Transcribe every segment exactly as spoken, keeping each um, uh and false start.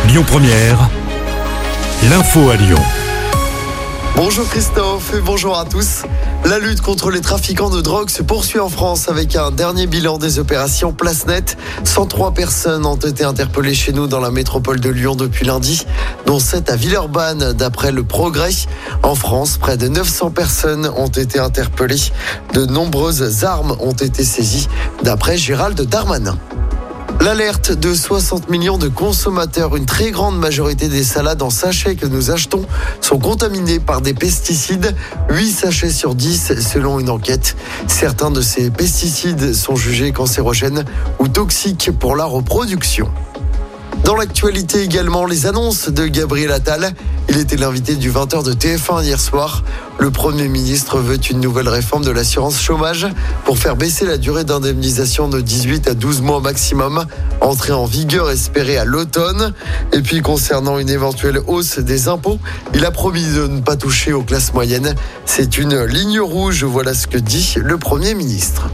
Lyon Première, l'info à Lyon. Bonjour Christophe et bonjour à tous. La lutte contre les trafiquants de drogue se poursuit en France avec un dernier bilan des opérations Place Nette. cent trois personnes ont été interpellées chez nous dans la métropole de Lyon depuis lundi, dont sept à Villeurbanne d'après le Progrès. En France, près de neuf cents personnes ont été interpellées. De nombreuses armes ont été saisies d'après Gérald Darmanin. L'alerte de soixante millions de consommateurs, une très grande majorité des salades en sachet que nous achetons sont contaminées par des pesticides. huit sachets sur dix selon une enquête. Certains de ces pesticides sont jugés cancérogènes ou toxiques pour la reproduction. Dans l'actualité également, les annonces de Gabriel Attal. Il était l'invité du vingt heures de T F un hier soir. Le Premier ministre veut une nouvelle réforme de l'assurance chômage pour faire baisser la durée d'indemnisation de dix-huit à douze mois maximum. Entrée en vigueur espérée à l'automne. Et puis concernant une éventuelle hausse des impôts, il a promis de ne pas toucher aux classes moyennes. C'est une ligne rouge, voilà ce que dit le Premier ministre.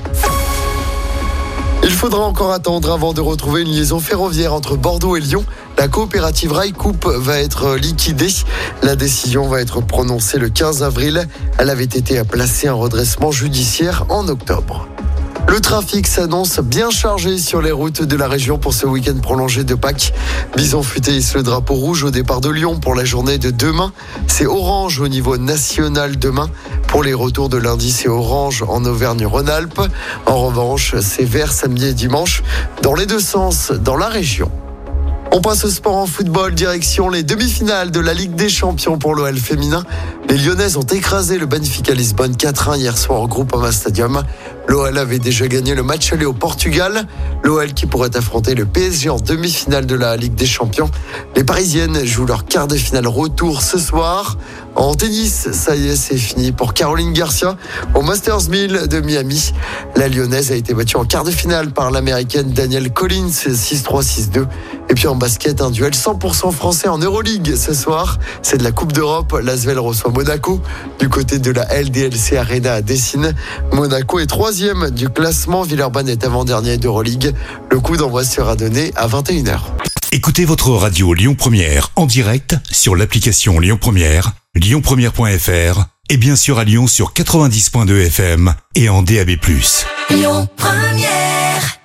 Il faudra encore attendre avant de retrouver une liaison ferroviaire entre Bordeaux et Lyon. La coopérative Rail Coupe va être liquidée. La décision va être prononcée le quinze avril. Elle avait été placée en redressement judiciaire en octobre. Le trafic s'annonce bien chargé sur les routes de la région pour ce week-end prolongé de Pâques. Bison Futé hisse le drapeau rouge au départ de Lyon pour la journée de demain. C'est orange au niveau national demain. Pour les retours de lundi, c'est orange en Auvergne-Rhône-Alpes. En revanche, c'est vert samedi et dimanche dans les deux sens dans la région. On passe au sport en football, direction les demi-finales de la Ligue des Champions pour l'O L féminin. Les Lyonnaises ont écrasé le Benfica Lisbonne quatre un hier soir au Groupama Stadium. L'O L avait déjà gagné le match aller au Portugal. L'O L qui pourrait affronter le P S G en demi-finale de la Ligue des Champions. Les Parisiennes jouent leur quart de finale retour ce soir. En tennis, ça y est, c'est fini pour Caroline Garcia au Masters mille de Miami. La Lyonnaise a été battue en quart de finale par l'Américaine Danielle Collins, six trois six deux. Et puis en basket, un duel cent pour cent français en Euroleague ce soir. C'est de la Coupe d'Europe. L'Asvel reçoit Monaco. Du côté de la L D L C Arena à Dessine, Monaco est troisième du classement. Villeurbanne est avant-dernier d'Euroleague. Le coup d'envoi sera donné à vingt et une heures. Écoutez votre radio Lyon Première en direct sur l'application Lyon Première, lyon première point f r et bien sûr à Lyon sur quatre-vingt-dix point deux F M et en D A B plus. Lyon Première.